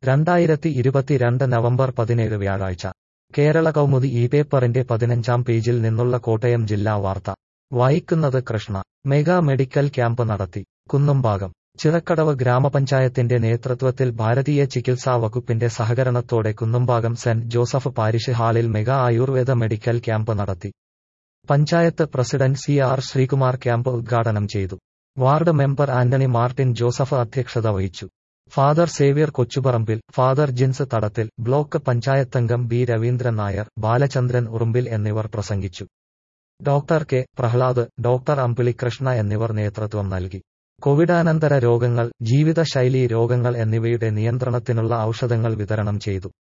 2022 November 17 വ്യാഴാഴ്ച കേരള കൗമുദി ഈ പേപ്പറിന്റെ 15-ാം പേജിൽ നിന്നുള്ള കോട്ടയം ജില്ലാ വാർത്ത വായിക്കുന്നത് കൃഷ്ണ. മെഗാ മെഡിക്കൽ ക്യാമ്പ് നടത്തി. കുന്നുംഭാഗം ചിറക്കടവ് ഗ്രാമപഞ്ചായത്തിന്റെ നേതൃത്വത്തിൽ ഭാരതീയ ചികിത്സാ വകുപ്പിന്റെ സഹകരണത്തോടെ കുന്നുംഭാഗം സെന്റ് ജോസഫ് പാരിഷ് ഹാളിൽ മെഗാ ആയുർവേദ മെഡിക്കൽ ക്യാമ്പ് നടത്തി. Panchayat president CR Sreekumar camp ഉദ്ഘാടനം ചെയ്തു. Ward member Antony Martin Joseph അധ്യക്ഷത വഹിച്ചു. Father Xavier Kochuparambil, father Jins Thadathil, block പഞ്ചായത്തംഗം B രവീന്ദ്രൻ നായർ, ബാലചന്ദ്രൻ ഉറുമ്പിൽ എന്നിവർ പ്രസംഗിച്ചു. Doctor K Prahlad, doctor Ambili Krishna എന്നിവർ നേതൃത്വം നൽകി. കോവിഡാനന്തര രോഗങ്ങൾ, ജീവിതശൈലീ രോഗങ്ങൾ എന്നിവയുടെ നിയന്ത്രണത്തിനുള്ള ഔഷധങ്ങൾ വിതരണം ചെയ്തു.